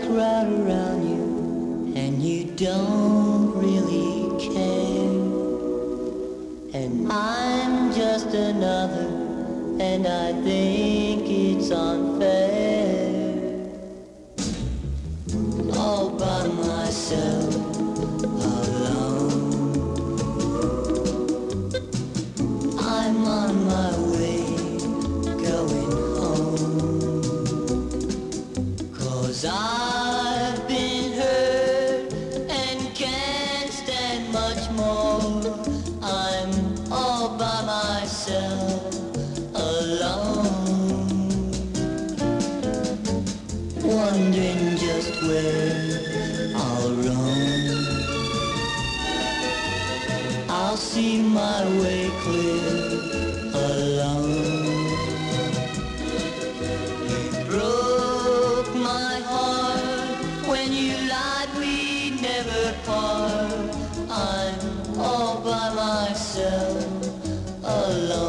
crowd around you and you don't really care. And I'm just another, and I think it's unfair. All by myself, alone. I'm on my way, going home. 'Cause I've been hurt and can't stand much more. I'm all by myself, alone. Wondering just where I'll roam. I'll see my way clear, alone. You broke my heart when you lied we'd never part. I'm all by myself, alone.